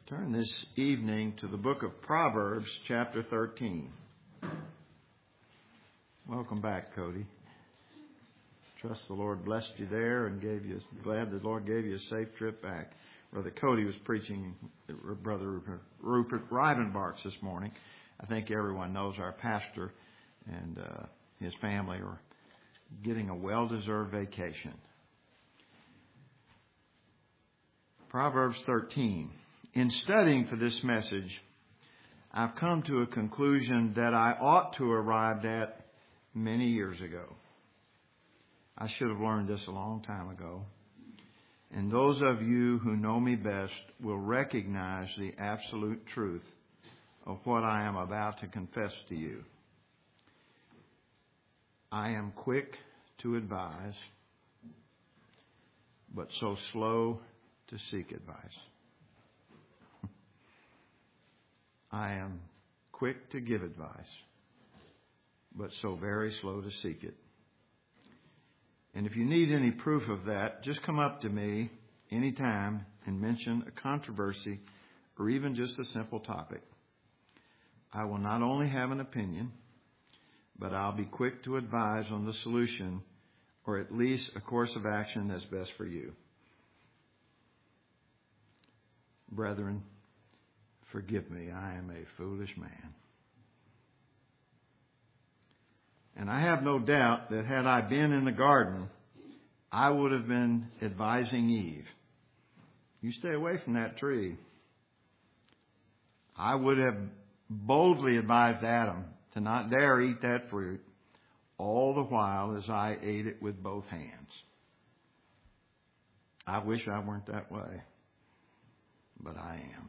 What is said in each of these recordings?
Turn this evening to the book of Proverbs, chapter 13. Welcome back, Cody. Trust the Lord blessed you there and glad the Lord gave you a safe trip back. Brother Cody was preaching Brother Rupert Rivenbarks this morning. I think everyone knows our pastor and his family are getting a well-deserved vacation. Proverbs 13. In studying for this message, I've come to a conclusion that I ought to have arrived at many years ago. I should have learned this a long time ago. And those of you who know me best will recognize the absolute truth of what I am about to confess to you. I am quick to advise, but so slow to seek advice. I am quick to give advice, but so very slow to seek it. And if you need any proof of that, just come up to me anytime and mention a controversy or even just a simple topic. I will not only have an opinion, but I'll be quick to advise on the solution or at least a course of action that's best for you. Brethren, forgive me, I am a foolish man. And I have no doubt that had I been in the garden, I would have been advising Eve. You stay away from that tree. I would have boldly advised Adam to not dare eat that fruit, all the while as I ate it with both hands. I wish I weren't that way, but I am.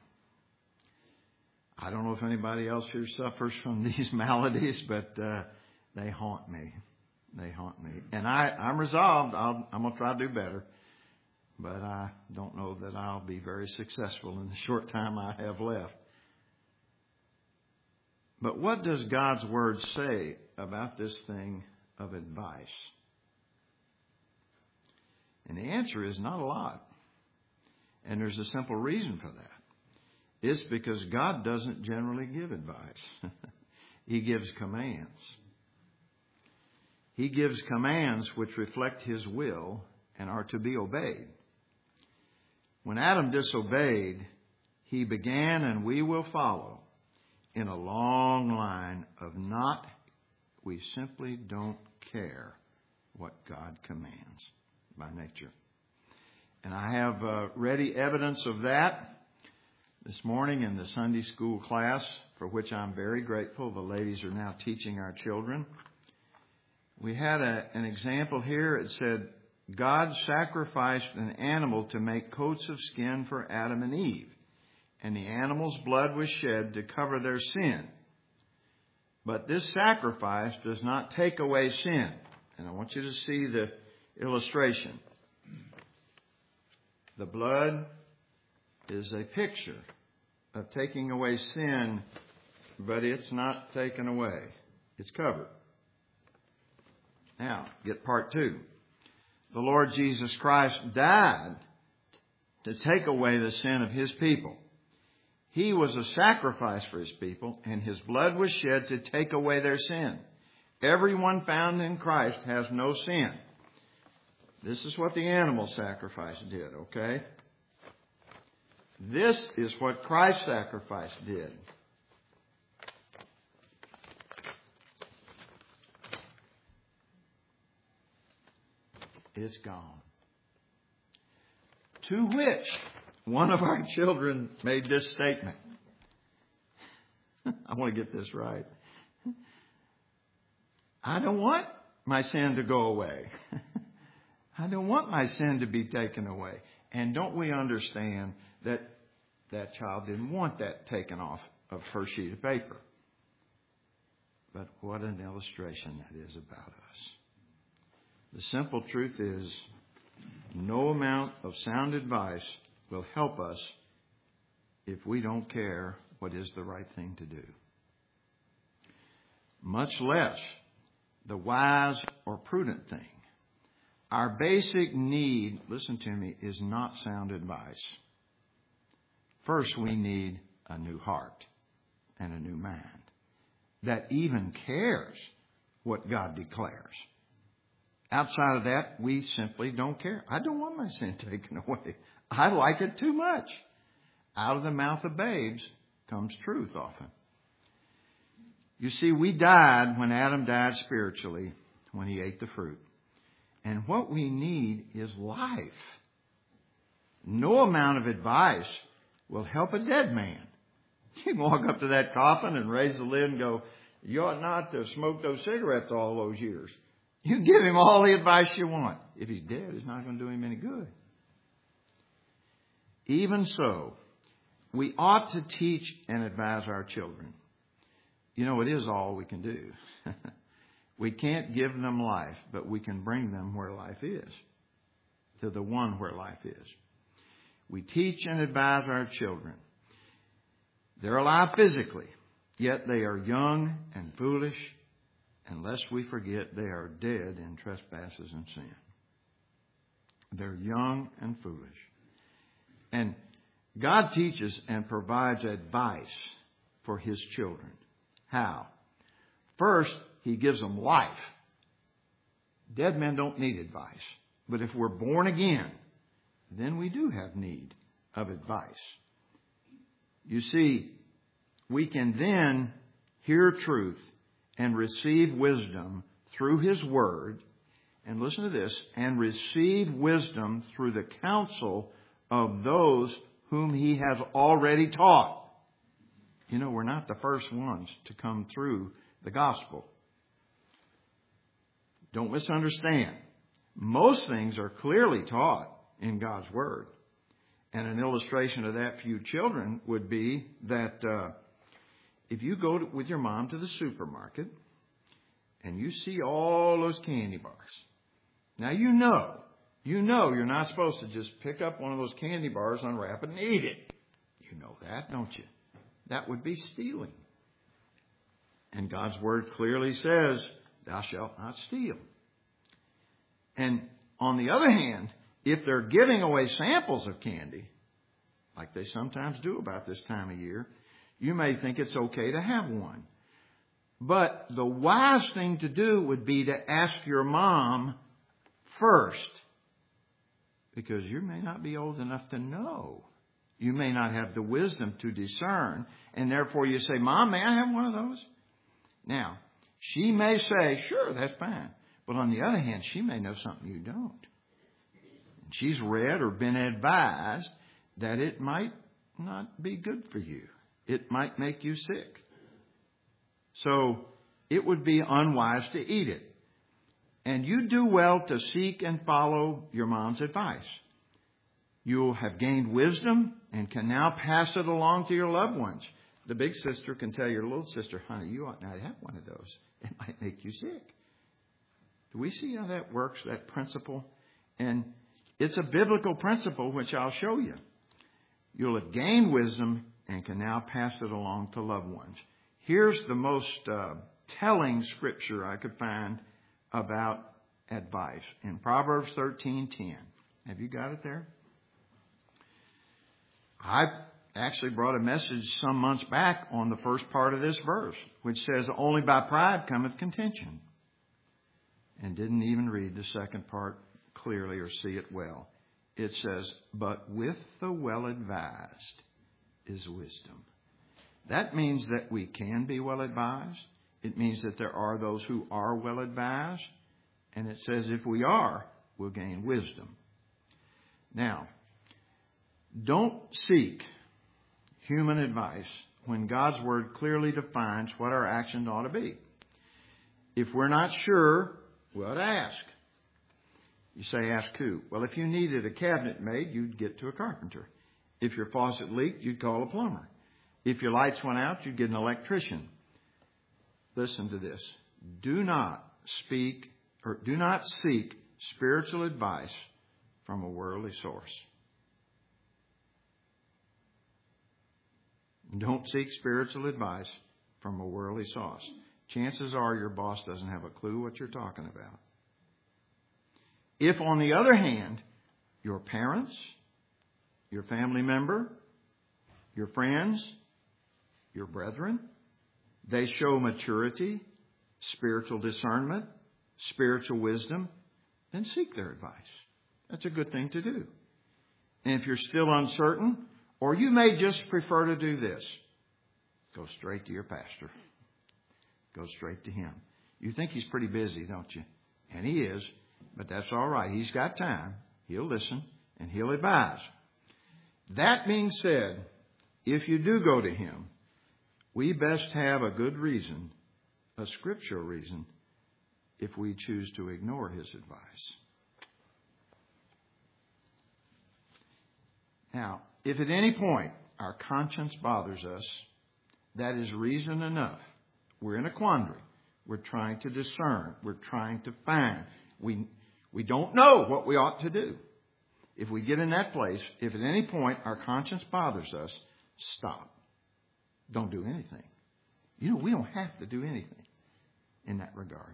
I don't know if anybody else here suffers from these maladies, but they haunt me. They haunt me. And I'm resolved. I'm going to try to do better. But I don't know that I'll be very successful in the short time I have left. But what does God's Word say about this thing of advice? And the answer is not a lot. And there's a simple reason for that. It's because God doesn't generally give advice. He gives commands. He gives commands which reflect His will and are to be obeyed. When Adam disobeyed, he began, and we will follow, in a long line of we simply don't care what God commands by nature. And I have ready evidence of that this morning in the Sunday school class, for which I'm very grateful. The ladies are now teaching our children. We had an example here. It said, God sacrificed an animal to make coats of skin for Adam and Eve, and the animal's blood was shed to cover their sin. But this sacrifice does not take away sin. And I want you to see the illustration. The blood is a picture of taking away sin, but it's not taken away. It's covered. Now, get part 2. The Lord Jesus Christ died to take away the sin of His people. He was a sacrifice for His people, and His blood was shed to take away their sin. Everyone found in Christ has no sin. This is what the animal sacrifice did, okay? This is what Christ's sacrifice did. It's gone. To which one of our children made this statement. I want to get this right. I don't want my sin to go away. I don't want my sin to be taken away. And don't we understand that that child didn't want that taken off of her sheet of paper? But what an illustration that is about us. The simple truth is, no amount of sound advice will help us if we don't care what is the right thing to do. Much less the wise or prudent thing. Our basic need, listen to me, is not sound advice. First, we need a new heart and a new mind that even cares what God declares. Outside of that, we simply don't care. I don't want my sin taken away. I like it too much. Out of the mouth of babes comes truth often. You see, we died when Adam died spiritually, when he ate the fruit. And what we need is life. No amount of advice will help a dead man. You can walk up to that coffin and raise the lid and go, you ought not to smoke those cigarettes all those years. You give him all the advice you want. If he's dead, it's not going to do him any good. Even so, we ought to teach and advise our children. You know, it is all we can do. We can't give them life, but we can bring them where life is, to the one where life is. We teach and advise our children. They're alive physically, yet they are young and foolish, and lest we forget they are dead in trespasses and sin. They're young and foolish. And God teaches and provides advice for His children. How? First, He gives them life. Dead men don't need advice. But if we're born again, then we do have need of advice. You see, we can then hear truth and receive wisdom through His Word. And listen to this, and receive wisdom through the counsel of those whom He has already taught. You know, we're not the first ones to come through the gospel. Don't misunderstand. Most things are clearly taught in God's Word. And an illustration of that for you children would be that if you go with your mom to the supermarket and you see all those candy bars. Now you know you're not supposed to just pick up one of those candy bars, unwrap it, and eat it. You know that, don't you? That would be stealing. And God's Word clearly says, thou shalt not steal. And on the other hand, if they're giving away samples of candy, like they sometimes do about this time of year, you may think it's okay to have one. But the wise thing to do would be to ask your mom first, because you may not be old enough to know. You may not have the wisdom to discern, and therefore you say, Mom, may I have one of those? Now, she may say, sure, that's fine. But on the other hand, she may know something you don't. And she's read or been advised that it might not be good for you. It might make you sick. So it would be unwise to eat it. And you do well to seek and follow your mom's advice. You have gained wisdom and can now pass it along to your loved ones. The big sister can tell your little sister, honey, you ought not to have one of those. It might make you sick. Do we see how that works, that principle? And it's a biblical principle, which I'll show you. You'll have gained wisdom and can now pass it along to loved ones. Here's the most telling scripture I could find about advice. In Proverbs 13:10. Have you got it there? I actually brought a message some months back on the first part of this verse, which says, only by pride cometh contention. And didn't even read the second part clearly or see it well. It says, but with the well-advised is wisdom. That means that we can be well-advised. It means that there are those who are well-advised. And it says if we are, we'll gain wisdom. Now, don't seek human advice when God's Word clearly defines what our actions ought to be. If we're not sure, we ought to ask. You say, ask who? Well, if you needed a cabinet made, you'd get to a carpenter. If your faucet leaked, you'd call a plumber. If your lights went out, you'd get an electrician. Listen to this. Do not seek spiritual advice from a worldly source. Don't seek spiritual advice from a worldly source. Chances are your boss doesn't have a clue what you're talking about. If, on the other hand, your parents, your family member, your friends, your brethren, they show maturity, spiritual discernment, spiritual wisdom, then seek their advice. That's a good thing to do. And if you're still uncertain, or you may just prefer to do this, go straight to your pastor. Go straight to him. You think he's pretty busy, don't you? And he is, but that's all right. He's got time. He'll listen and he'll advise. That being said, if you do go to him, we best have a good reason, a scriptural reason, if we choose to ignore his advice. Now, if at any point our conscience bothers us, that is reason enough. We're in a quandary. We're trying to discern. We're trying to find. We don't know what we ought to do. If we get in that place, if at any point our conscience bothers us, stop. Don't do anything. You know, we don't have to do anything in that regard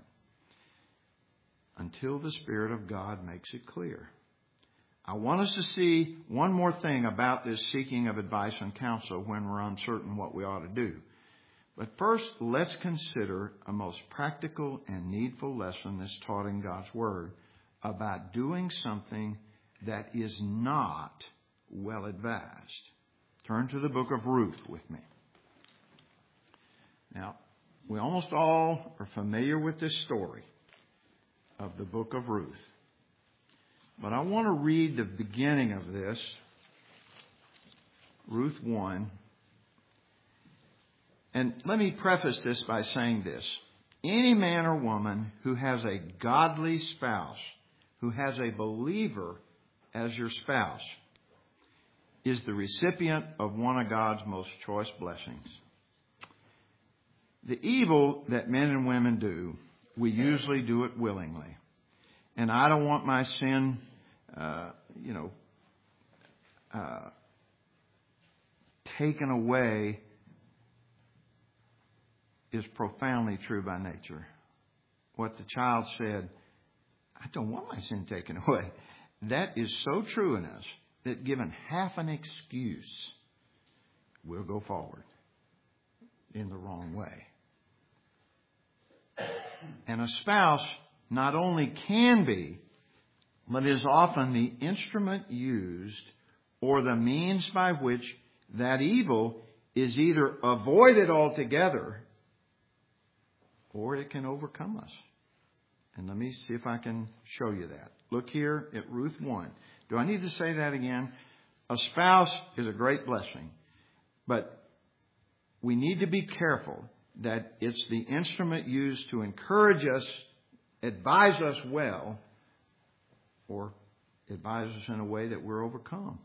until the Spirit of God makes it clear. I want us to see one more thing about this seeking of advice and counsel when we're uncertain what we ought to do. But first, let's consider a most practical and needful lesson that's taught in God's Word about doing something that is not well advised. Turn to the book of Ruth with me. Now, we almost all are familiar with this story of the book of Ruth. But I want to read the beginning of this, Ruth 1. And let me preface this by saying this. Any man or woman who has a godly spouse, who has a believer as your spouse, is the recipient of one of God's most choice blessings. The evil that men and women do, we usually do it willingly. And I don't want my sin, taken away is profoundly true by nature. What the child said, I don't want my sin taken away. That is so true in us that given half an excuse, we'll go forward in the wrong way. And a spouse not only can be, but is often the instrument used or the means by which that evil is either avoided altogether or it can overcome us. And let me see if I can show you that. Look here at Ruth 1. Do I need to say that again? A spouse is a great blessing, but we need to be careful that it's the instrument used to encourage us, advise us well, or advise us in a way that we're overcome.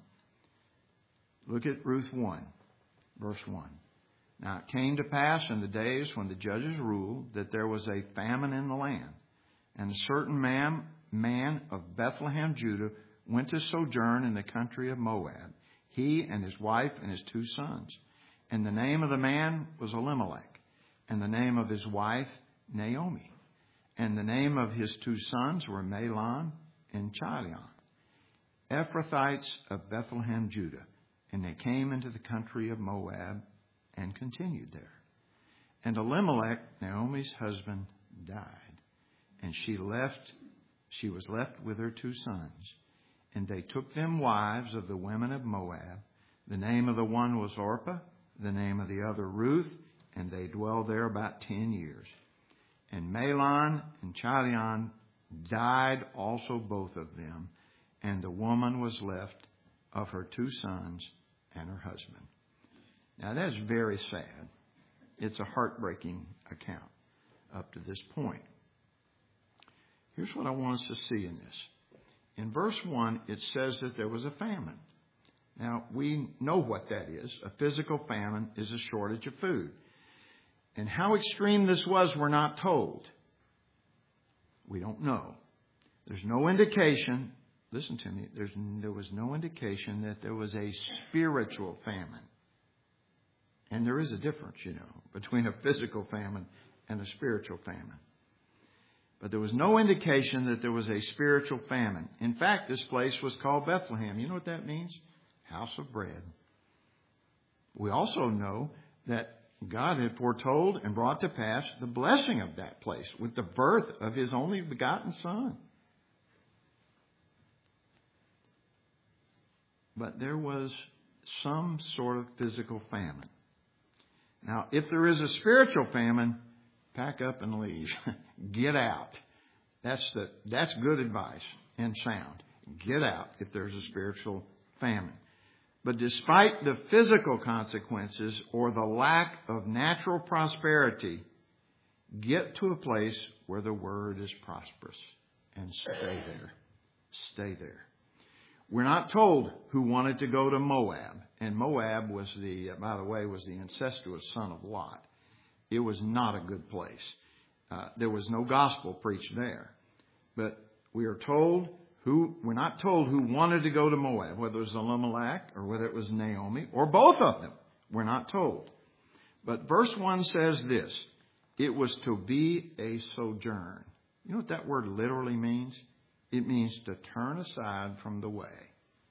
Look at Ruth 1, verse 1. Now it came to pass in the days when the judges ruled that there was a famine in the land. And a certain man of Bethlehem, Judah, went to sojourn in the country of Moab, he and his wife and his 2 sons. And the name of the man was Elimelech, and the name of his wife Naomi. And the name of his 2 sons were Mahlon and Chilion, Ephrathites of Bethlehem, Judah. And they came into the country of Moab and continued there. And Elimelech, Naomi's husband, died. And she was left with her 2 sons. And they took them wives of the women of Moab. The name of the one was Orpah, the name of the other Ruth, and they dwelled there about 10 years. And Mahlon and Chilion died also, both of them, and the woman was left of her 2 sons and her husband. Now that's very sad. It's a heartbreaking account up to this point. Here's what I want us to see in this. In verse 1, it says that there was a famine. Now, we know what that is. A physical famine is a shortage of food. And how extreme this was, we're not told. We don't know. There's no indication, listen to me, there was no indication that there was a spiritual famine. And there is a difference, between a physical famine and a spiritual famine. But there was no indication that there was a spiritual famine. In fact, this place was called Bethlehem. You know what that means? House of bread. We also know that God had foretold and brought to pass the blessing of that place with the birth of His only begotten Son. But there was some sort of physical famine. Now, if there is a spiritual famine, pack up and leave. Get out. That's good advice and sound. Get out if there's a spiritual famine. But despite the physical consequences or the lack of natural prosperity, get to a place where the word is prosperous and stay there. Stay there. We're not told who wanted to go to Moab. And Moab was by the way, was the incestuous son of Lot. It was not a good place. There was no gospel preached there. But we're not told who wanted to go to Moab, whether it was Elimelech or whether it was Naomi or both of them. We're not told. But verse 1 says this: it was to be a sojourn. You know what that word literally means? It means to turn aside from the way.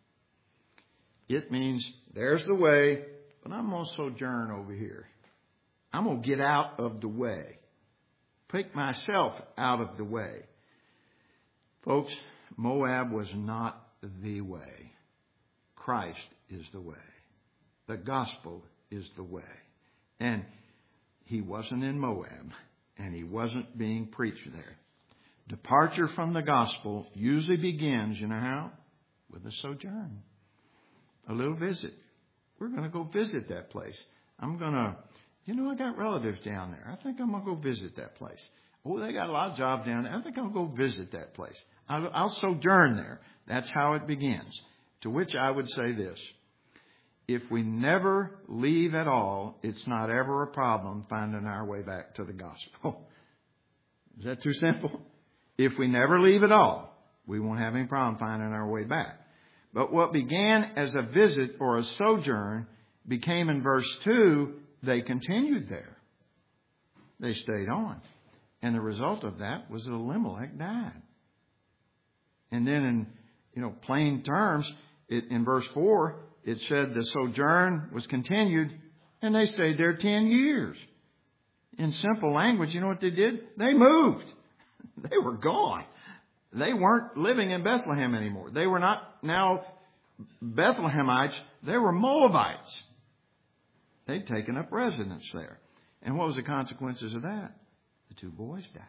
It means there's the way, but I'm going to sojourn over here. I'm going to get out of the way. Pick myself out of the way. Folks, Moab was not the way. Christ is the way. The gospel is the way. And He wasn't in Moab, and He wasn't being preached there. Departure from the gospel usually begins, you know how? With a sojourn. A little visit. We're going to go visit that place. I got relatives down there. I think I'm going to go visit that place. Oh, they got a lot of jobs down there. I think I'll go visit that place. I'll sojourn there. That's how it begins. To which I would say this: if we never leave at all, it's not ever a problem finding our way back to the gospel. Is that too simple? If we never leave at all, we won't have any problem finding our way back. But what began as a visit or a sojourn became, in verse 2, they continued there. They stayed on. And the result of that was that Elimelech died. And then in plain terms, in verse 4, it said the sojourn was continued and they stayed there 10 years. In simple language, you know what they did? They moved. They were gone. They weren't living in Bethlehem anymore. They were not now Bethlehemites. They were Moabites. They'd taken up residence there. And what was the consequences of that? The two boys died.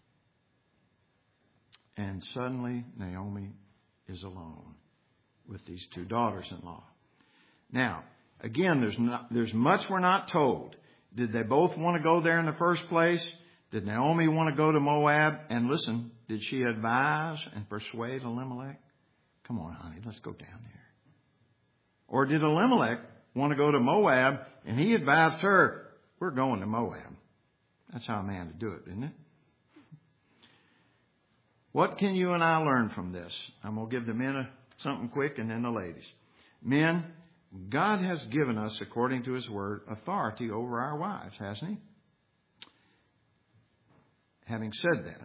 And suddenly Naomi is alone with these two daughters-in-law. Now, again, there's much we're not told. Did they both want to go there in the first place? Did Naomi want to go to Moab? And listen, did she advise and persuade Elimelech? Come on, honey, let's go down there. Or did Elimelech want to go to Moab and he advised her, we're going to Moab? That's how a man would do it, isn't it? What can you and I learn from this? I'm going to give the men something quick and then the ladies. Men, God has given us, according to His Word, authority over our wives, hasn't He? Having said that,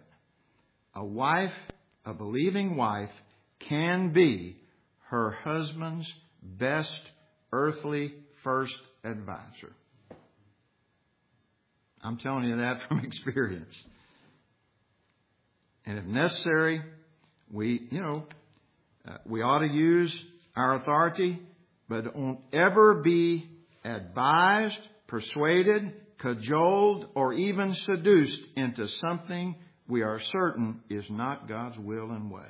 a believing wife can be her husband's best earthly first advisor. I'm telling you that from experience. And if necessary, we ought to use our authority, but don't ever be advised, persuaded, cajoled, or even seduced into something we are certain is not God's will and way.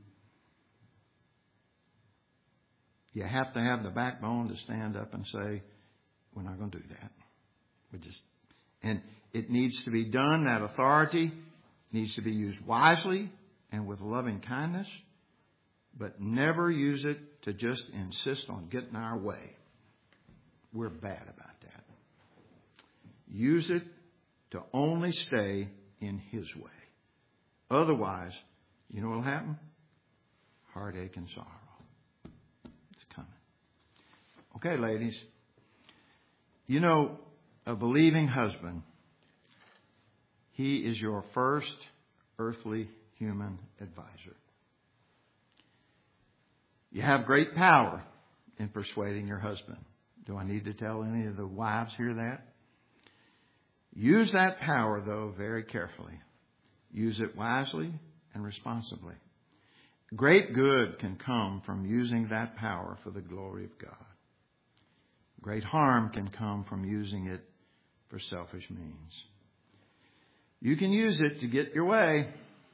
You have to have the backbone to stand up and say, we're not going to do that. And it needs to be done, that authority needs to be used wisely and with loving kindness, but never use it to just insist on getting our way. We're bad about that. Use it to only stay in His way. Otherwise, you know what will happen? Heartache and sorrow. It's coming. Okay, ladies. You know, a believing husband, he is your first earthly human advisor. You have great power in persuading your husband. Do I need to tell any of the wives here that? Use that power, though, very carefully. Use it wisely and responsibly. Great good can come from using that power for the glory of God. Great harm can come from using it for selfish means. You can use it to get your way.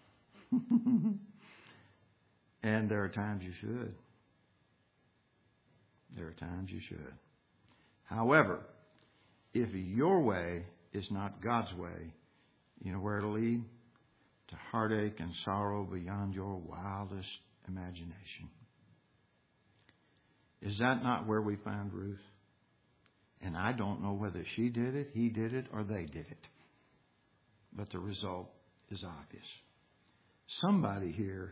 And there are times you should. There are times you should. However, if your way is not God's way, you know where it'll lead? To heartache and sorrow beyond your wildest imagination. Is that not where we found Ruth? And I don't know whether she did it, he did it, or they did it. But the result is obvious. Somebody here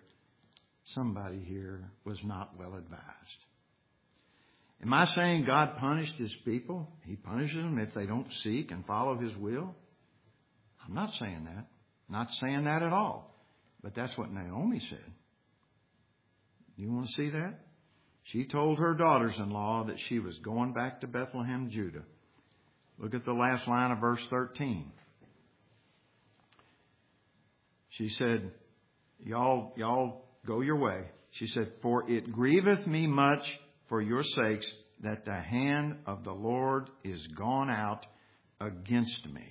was not well advised. Am I saying God punished His people? He punishes them if they don't seek and follow His will? I'm not saying that. Not saying that at all. But that's what Naomi said. You want to see that? She told her daughters-in-law that she was going back to Bethlehem, Judah. Look at the last line of verse 13. She said, y'all go your way. She said, for it grieveth me much for your sakes that the hand of the Lord is gone out against me.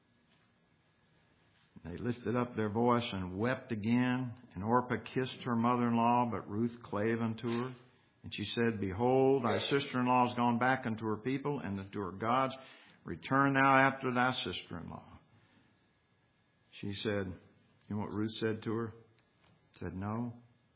They lifted up their voice and wept again. And Orpah kissed her mother-in-law, but Ruth clave unto her. And she said, behold, thy sister-in-law is gone back unto her people and unto her gods. Return thou after thy sister-in-law. She said, you know what Ruth said to her? Said, no.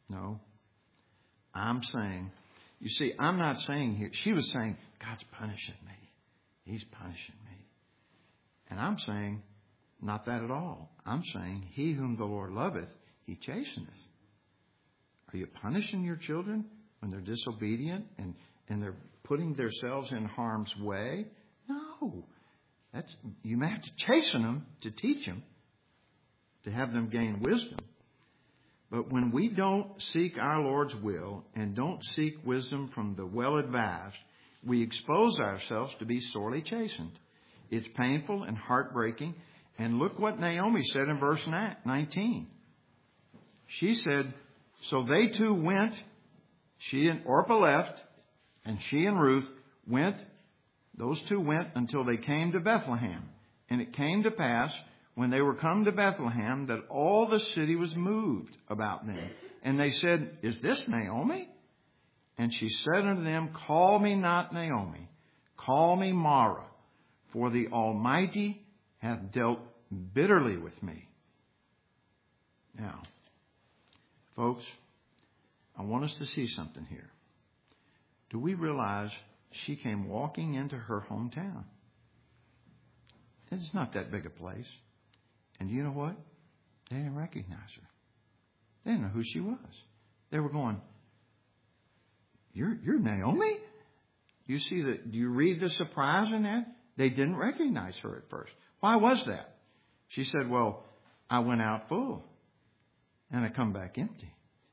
I'm saying, you see, I'm not saying here. She was saying, God's punishing me. He's punishing me. And I'm saying, not that at all. I'm saying, he whom the Lord loveth, He chasteneth. Are you punishing your children when they're disobedient and they're putting themselves in harm's way? No. You may have to chasten them to teach them, to have them gain wisdom. But when we don't seek our Lord's will and don't seek wisdom from the well-advised, we expose ourselves to be sorely chastened. It's painful and heartbreaking. And look what Naomi said in verse 19. She said, so they two went, she and Orpah left, and she and Ruth went, those two went until they came to Bethlehem. And it came to pass, when they were come to Bethlehem, that all the city was moved about them. And they said, is this Naomi? And she said unto them, call me not Naomi, call me Mara, for the Almighty hath dealt bitterly with me. Now, folks, I want us to see something here. Do we realize she came walking into her hometown? It's not that big a place. And you know what? They didn't recognize her. They didn't know who she was. They were going, You're Naomi? Do you read the surprise in that? They didn't recognize her at first. Why was that? She said, well, I went out full and I come back empty.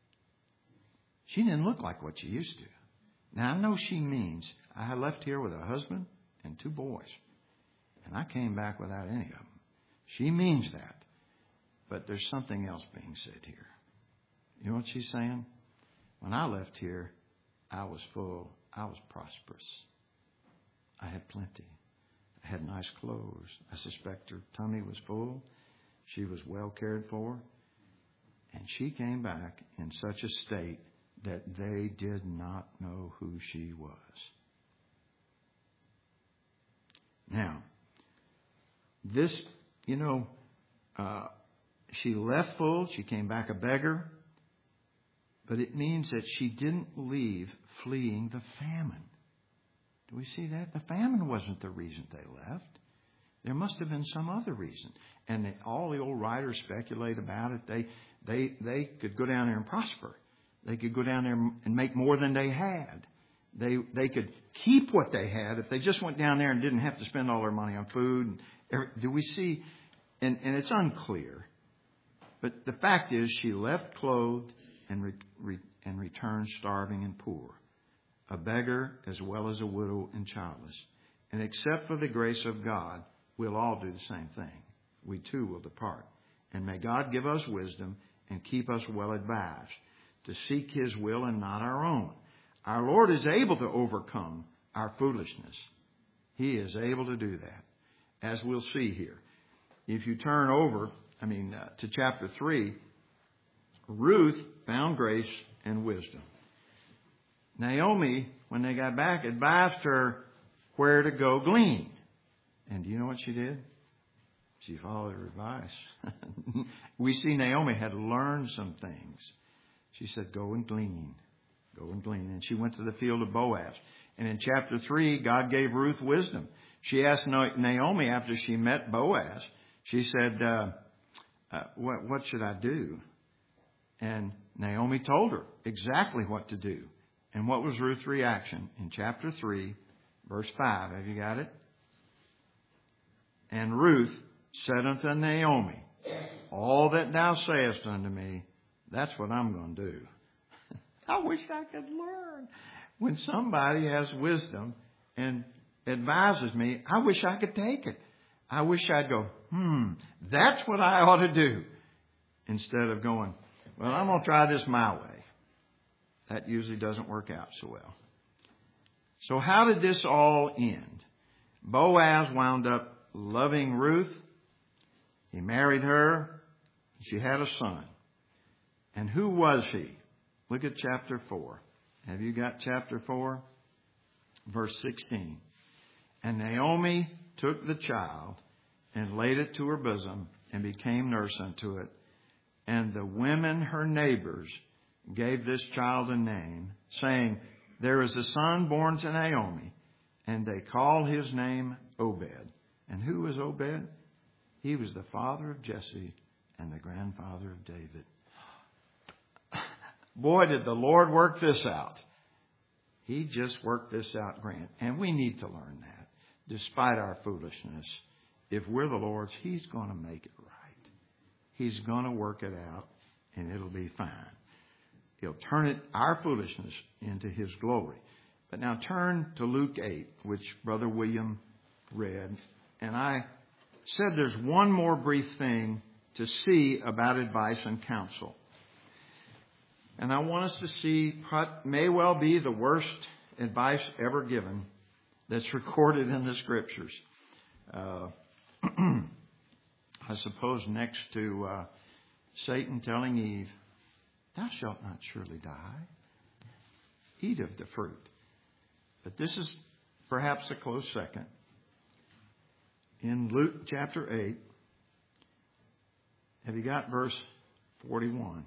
She didn't look like what she used to. Now, I know she means I left here with a husband and 2 boys, and I came back without any of them. She means that. But there's something else being said here. You know what she's saying? When I left here, I was full. I was prosperous. I had plenty. I had nice clothes. I suspect her tummy was full. She was well cared for. And she came back in such a state that they did not know who she was. Now, this, she left full. She came back a beggar. But it means that she didn't leave fleeing the famine. Do we see that? The famine wasn't the reason they left. There must have been some other reason. And all the old writers speculate about it. They could go down there and prosper. They could go down there and make more than they had. They could keep what they had if they just went down there and didn't have to spend all their money on food. Do we see? And it's unclear. But the fact is, she left clothed and returned starving and poor. a beggar as well as a widow and childless. And except for the grace of God, we'll all do the same thing. We too will depart. And may God give us wisdom and keep us well advised to seek His will and not our own. Our Lord is able to overcome our foolishness. He is able to do that, as we'll see here. If you turn over, to chapter 3, Ruth found grace and wisdom. Naomi, when they got back, advised her where to go glean. And do you know what she did? She followed her advice. We see Naomi had learned some things. She said, go and glean. Go and glean. And she went to the field of Boaz. And in chapter 3, God gave Ruth wisdom. She asked Naomi after she met Boaz, she said, what should I do? And Naomi told her exactly what to do. And what was Ruth's reaction? In chapter 3, verse 5. Have you got it? And Ruth said unto Naomi, all that thou sayest unto me, that's what I'm going to do. I wish I could learn. When somebody has wisdom and advises me, I wish I could take it. I wish I'd go, that's what I ought to do. Instead of going, well, I'm going to try this my way. That usually doesn't work out so well. So how did this all end? Boaz wound up loving Ruth. He married her. She had a son. And who was he? Look at chapter 4. Have you got chapter 4? Verse 16. And Naomi took the child and laid it to her bosom and became nurse unto it. And the women, her neighbors, gave this child a name, saying, there is a son born to Naomi, and they call his name Obed. And who was Obed? He was the father of Jesse and the grandfather of David. Boy, did the Lord work this out. He just worked this out, Grant. And we need to learn that. Despite our foolishness, if we're the Lord's, He's going to make it right. He's going to work it out, and it'll be fine. He'll turn our foolishness into His glory. But now turn to Luke 8, which Brother William read. And I said there's one more brief thing to see about advice and counsel. And I want us to see what may well be the worst advice ever given that's recorded in the Scriptures. I suppose next to Satan telling Eve, thou shalt not surely die. Eat of the fruit. But this is perhaps a close second. In Luke chapter 8, have you got verse 41?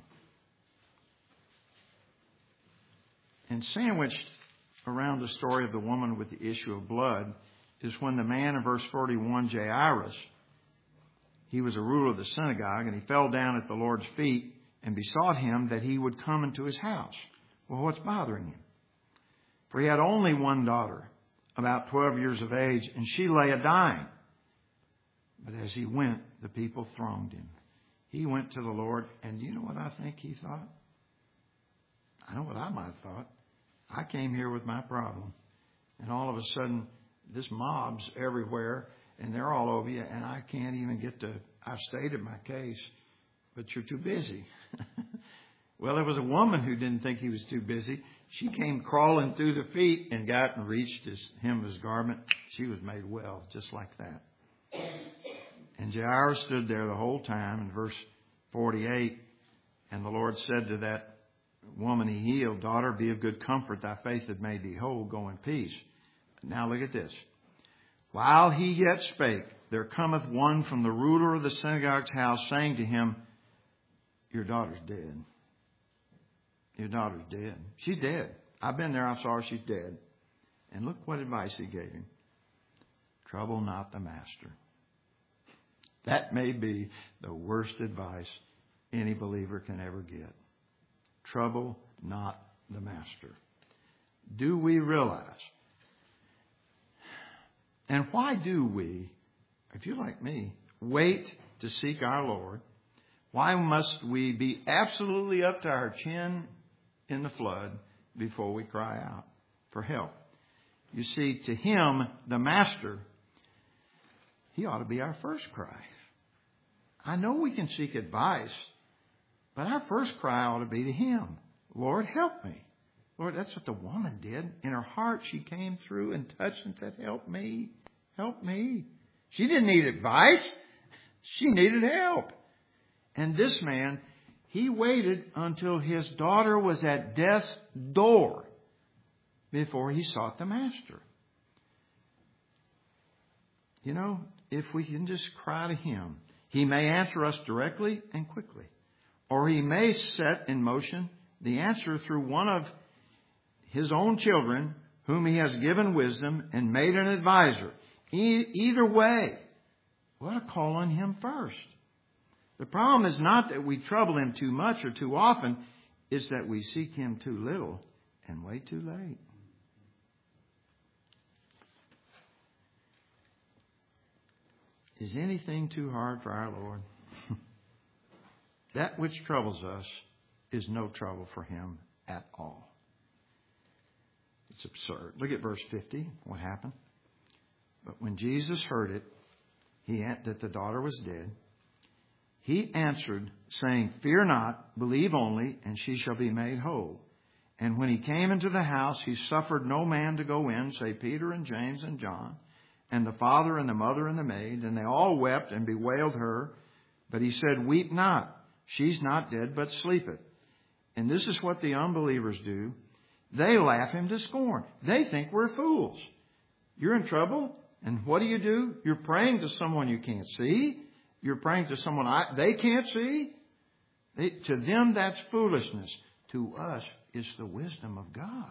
And sandwiched around the story of the woman with the issue of blood is when the man in verse 41, Jairus, he was a ruler of the synagogue, and he fell down at the Lord's feet and besought Him that He would come into his house. Well, what's bothering him? For he had only one daughter, about 12 years of age, and she lay a-dying. But as he went, the people thronged him. He went to the Lord, and you know what I think he thought? I know what I might have thought. I came here with my problem, and all of a sudden, this mob's everywhere, and they're all over you, and I can't even get to, I've stated my case, but you're too busy. Well, there was a woman who didn't think he was too busy. She came crawling through the feet and got and reached him his garment. She was made well, just like that. And Jairus stood there the whole time in verse 48. And the Lord said to that woman He healed, daughter, be of good comfort. Thy faith hath made thee whole. Go in peace. Now look at this. While he yet spake, there cometh one from the ruler of the synagogue's house, saying to him, your daughter's dead. Your daughter's dead. She's dead. I've been there. I saw her. She's dead. And look what advice he gave him. Trouble not the master. That may be the worst advice any believer can ever get. Trouble not the master. Do we realize? And why do we, if you're like me, wait to seek our Lord? Why must we be absolutely up to our chin in the flood before we cry out for help. You see, to Him, the Master, He ought to be our first cry. I know we can seek advice, but our first cry ought to be to Him. Lord, help me. Lord, that's what the woman did. In her heart, she came through and touched and said, help me, help me. She didn't need advice. She needed help. And this man, he waited until his daughter was at death's door before he sought the Master. You know, if we can just cry to Him, He may answer us directly and quickly. Or He may set in motion the answer through one of His own children whom He has given wisdom and made an advisor. Either way, we ought to call on Him first. The problem is not that we trouble Him too much or too often. It's that we seek Him too little and way too late. Is anything too hard for our Lord? That which troubles us is no trouble for Him at all. It's absurd. Look at verse 50. What happened? But when Jesus heard it, that the daughter was dead, He answered, saying, Fear not, believe only, and she shall be made whole. And when He came into the house, He suffered no man to go in, save Peter and James and John, and the father and the mother and the maid, and they all wept and bewailed her. But He said, Weep not, she's not dead, but sleepeth. And this is what the unbelievers do. They laugh Him to scorn. They think we're fools. You're in trouble, and what do? You're praying to someone you can't see. You're praying to someone they can't see. To them, that's foolishness. To us, it's the wisdom of God.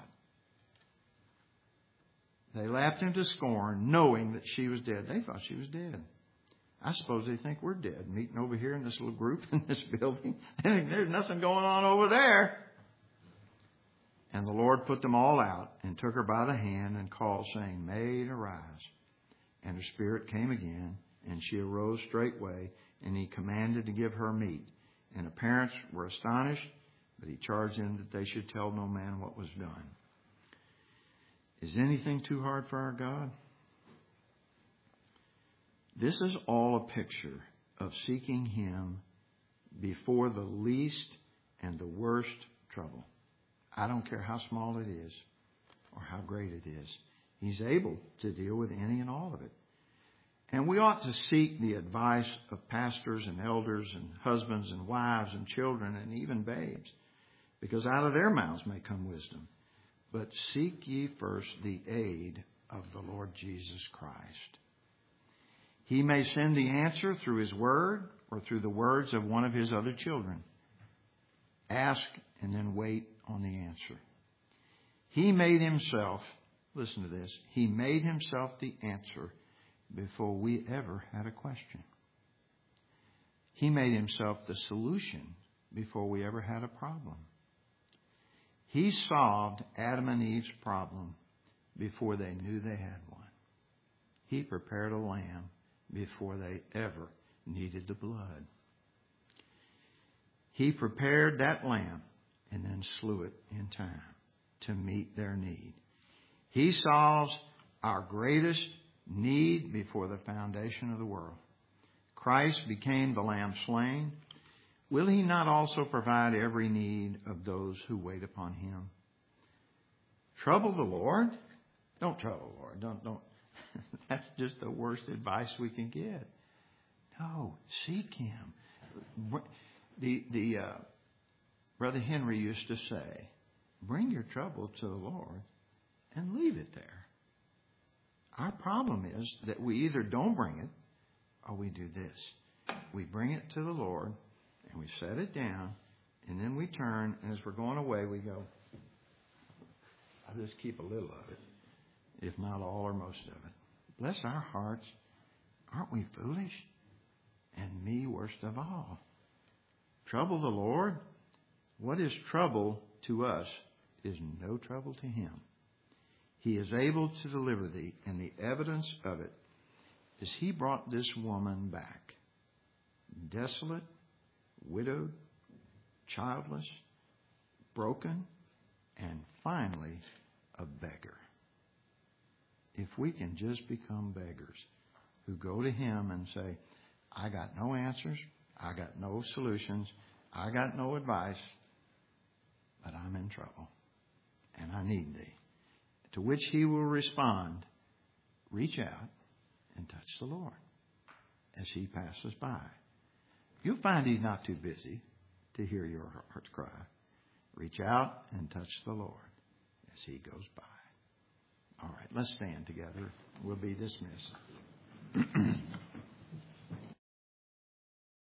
They laughed Him to scorn, knowing that she was dead. They thought she was dead. I suppose they think we're dead, meeting over here in this little group in this building. They think there's nothing going on over there. And the Lord put them all out and took her by the hand and called, saying, Maid, arise. And her spirit came again, and she arose straightway, and He commanded to give her meat. And her parents were astonished, but He charged them that they should tell no man what was done. Is anything too hard for our God? This is all a picture of seeking Him before the least and the worst trouble. I don't care how small it is or how great it is. He's able to deal with any and all of it. And we ought to seek the advice of pastors and elders and husbands and wives and children and even babes, because out of their mouths may come wisdom. But seek ye first the aid of the Lord Jesus Christ. He may send the answer through His Word or through the words of one of His other children. Ask and then wait on the answer. He made Himself, listen to this, He made Himself the answer before we ever had a question. He made Himself the solution before we ever had a problem. He solved Adam and Eve's problem before they knew they had one. He prepared a lamb before they ever needed the blood. He prepared that lamb and then slew it in time to meet their need. He solves our greatest need before the foundation of the world. Christ became the lamb slain. Will He not also provide every need of those who wait upon Him? Trouble the Lord? Don't trouble the Lord. Don't. That's just the worst advice we can get. No, seek Him. Brother Henry used to say, bring your trouble to the Lord and leave it there. Our problem is that we either don't bring it or we do this. We bring it to the Lord and we set it down, and then we turn, and as we're going away, we go, I'll just keep a little of it, if not all or most of it. Bless our hearts. Aren't we foolish? And me worst of all. Trouble the Lord? What is trouble to us is no trouble to Him. He is able to deliver thee, and the evidence of it is He brought this woman back, desolate, widowed, childless, broken, and finally a beggar. If we can just become beggars who go to Him and say, I got no answers, I got no solutions, I got no advice, but I'm in trouble and I need Thee. To which He will respond, reach out and touch the Lord as He passes by. You'll find He's not too busy to hear your heart's cry. Reach out and touch the Lord as He goes by. All right, let's stand together. We'll be dismissed.